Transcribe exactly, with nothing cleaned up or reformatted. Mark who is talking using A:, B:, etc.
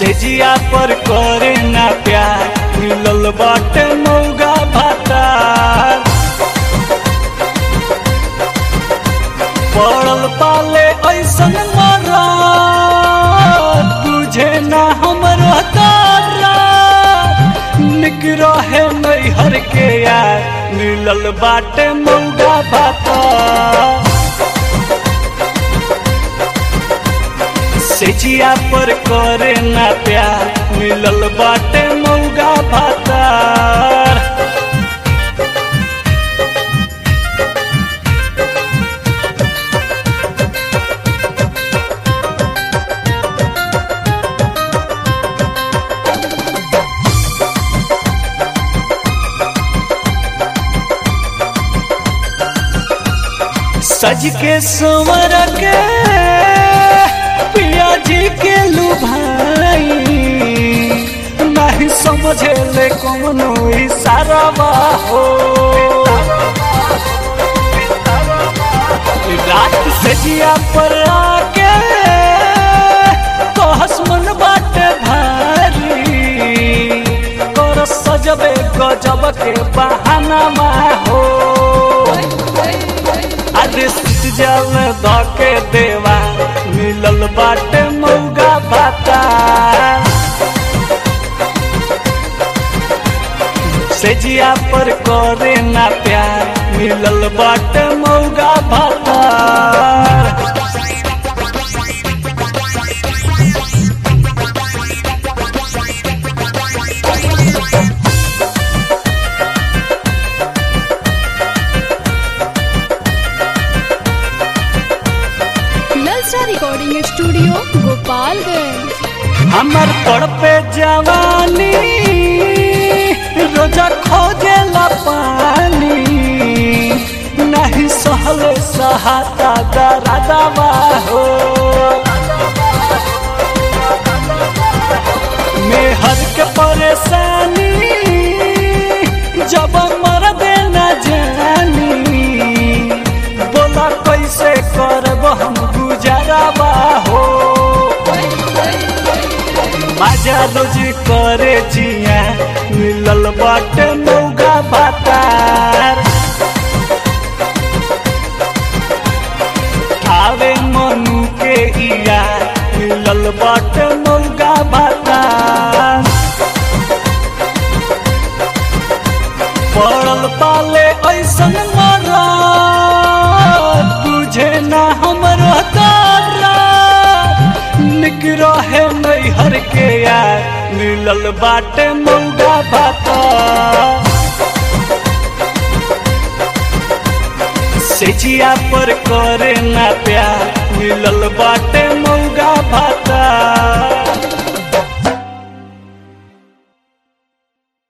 A: सेजिया पर करे ना प्यार मिलल बाटे मौगा भातार। पड़ल पाले ऐसन मरद तुझे ना हमरो तारा निक रहे नैहर के यार मिलल बाटे मौगा भातार। सेजिया पर करे ना प्यार मिलल बाटे मौगा भातार। सज के संवर के पिया जी के लुभाई नहीं समझे ले कौनो इशारा हो। रात से जिया पर आके तो हसमन बाटे भारी तोर सजबे गजब के बहाना हो। जल धके देवा मिलल बाटे मौगा भातार। सेजिया पर करे ना प्यार मिलल बाटे मौगा भातार।
B: Recording studio Gopalganj.
A: हमर तड़पे जवानी रोजा खोजे ला पानी नहीं सहले सहाता दरादवा हो। मेहर के परेशानी जब मर देना जानी बोला कैसे करब हम गुजाराबा हो। मजा रोजी करे जिया मिलल बाटे मौगा भातार। आवे मनु के इया मिलल बाटे मौगा भातार। पड़ल पाले ऐसन मरद तुझे ना हमरो तारा निक रहे नैहर के यार मिलल बाटे मौगा भातार। सेजिया पर करे ना प्यार मिलल बाटे मौगा भातार।